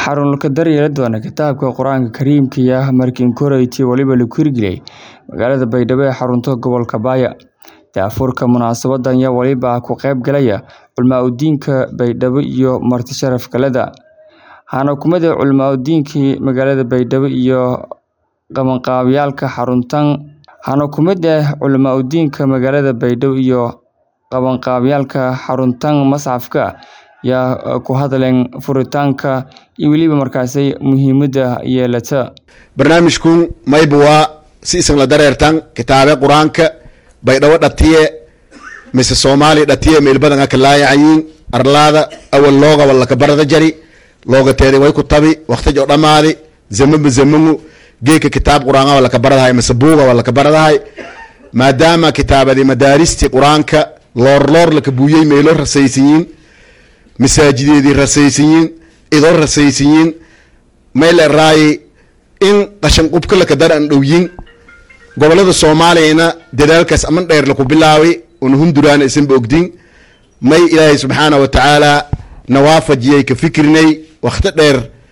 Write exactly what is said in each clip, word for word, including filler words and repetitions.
xarun ka daryeeli doona kitaabka Quraanka Kariimka ah markii koreeytii waliba la kurigilay magaalada Baydhabo ee xarunta gobolka Baaya. Daafurka munaasabadan ayaa waliba ku qayb galaya culmaa u diinka Baydhabo iyo marti sharaf kalada. Hana kumada culmaa u diinka magaalada Baydhabo iyo qabanqaabiyalka xaruntan hana kumada culmaa u diinka magaalada Baydhabo iyo qabanqaabiyalka xaruntan mas'afka yaa ku hadleen furitaanka iyo waliba markaasay muhiimada yeelata. barnaamijku maybwa si isan la dareertan kitaabe Quraanka Baydhabo dhatiye mise Soomaali dhatiye meel badan ka laayaciin arlaada awal looga wala ka barada jari looga teeday way ku tabi waqti jo dhamaadi zaman zaman geeka kitaab Quraanka wala ka baradahay mise buuga wala ka baradahay maadaama kitaabadi madaaristi Quraanka loor loor la ka buuyay meelo rasaysiin مساجدي الرسيسيين إذا الرسيسيين ما الرأي إن قشن قبك لك دار أندوين قبل هذا الصومالي هنا دلالك أمن غير لكم بالله ونهم دران اسم بوجدين ما إلهي سبحانه وتعالى نوافج يك فكرني واختار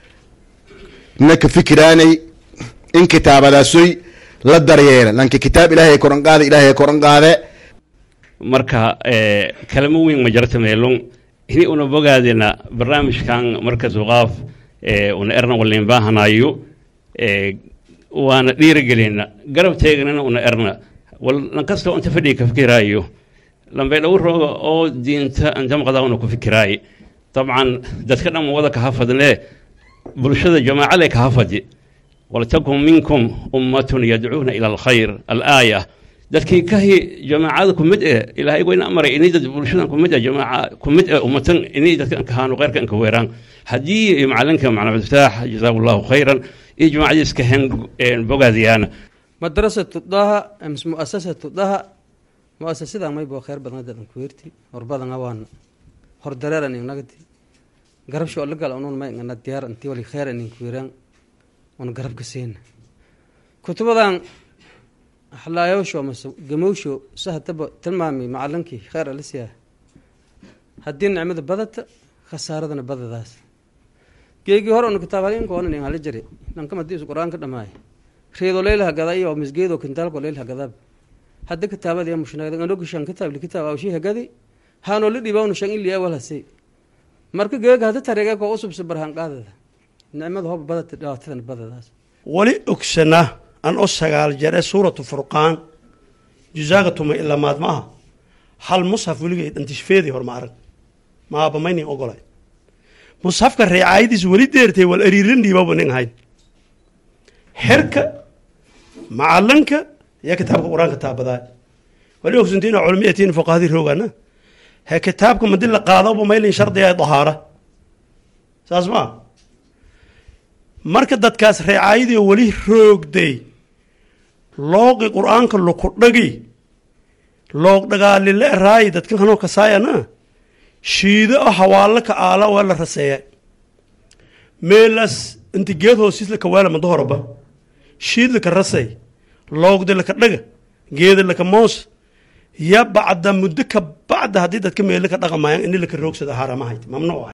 إنك فكراني إن كتاب هذا سوي لا دريان لأن كتاب إلهي قرآن قاذ إلهي قرآن قاذ مركها اه كلمة وين مجرد ميلون هني أنا بقعدنا برنامج كان مركز وقاف اه ونقرنا واللي نباهنا أيو اه وانا ديرجلنا قرب تيجنا ونقرنا ونقصته أنت فديك فكرة أيو لما بيدور أو دين أنت مقدرون كفكرة طبعا ذكرنا موضوع كهفد له برشة جماعة لك كهفد ولتكن منكم أمة يدعون إلى الخير الآية dadkii kahi jamaacada kumid ee ilaahay goyn amray inay dad bulshada kumid ee jamaaca kumid ee ummatan inay dadka kaanu qeyrka ka weeraan hadii macalinka macna fataax jazakallahu khayran ee jamaacada iska hen bogaadiyana madrasatu daha ams muassasatu daha muassasada may boo khayr badan dad ku weerti hor badan awaan hor dareeran inagdi garabsho la gal uun may ngana diyaar intii wali khayr in ku weeraan on garab ka seen kutubadan حلايو شو مس جموشو سهتب تلمامي معلنكي خير لسيا هدين نعمد بدت خسارتنا بدت داس كيجي هرون كتابين كون إن على جري نكمل ديس القرآن كده معي خير ليلها قضايا ومسجد وكنتال كليلها قذاب هد كتابة دي مش نقدر نقول شان كتاب لكتاب أو شيء هكذا هانو اللي يبغون شان اللي أول هسي مرك جيك هذا تريقة كوسب سبرهان قاعدة نعمد هو بدت داتنا بدت داس ولي أكسنا أن أسهل جرى سورة فرقان جزاءتهم إلا ما معها هل مصحف ولقي أنت شفيدي هر معرك ما بميني أقولي مصحف كالرعايدس ولد ديرتي والأريرين دي بابا نين حركة معلنك يا كتاب القرآن كتاب ذا ولي أخسنتين علميتين فوق هذه الروغانة هي كتابكم مدل قاضي وبميلين شرط يا طهارة ساسمع marka dadkaas reecaayadii wali roogday looqi quraanka loo kordhagi looq dagaalile raay dadkan kanoo ka saayana shiido hawaala ka aala wala raseeya meelas inta geed hoosis la ka wala ma doorba shiid la ka rasay looqda la ka dhaga geed la ka moos ya bacda muddo ka bacda hadii dadka meel ka dhaqamayaan in la ka roogsada haramahayd mamnuuc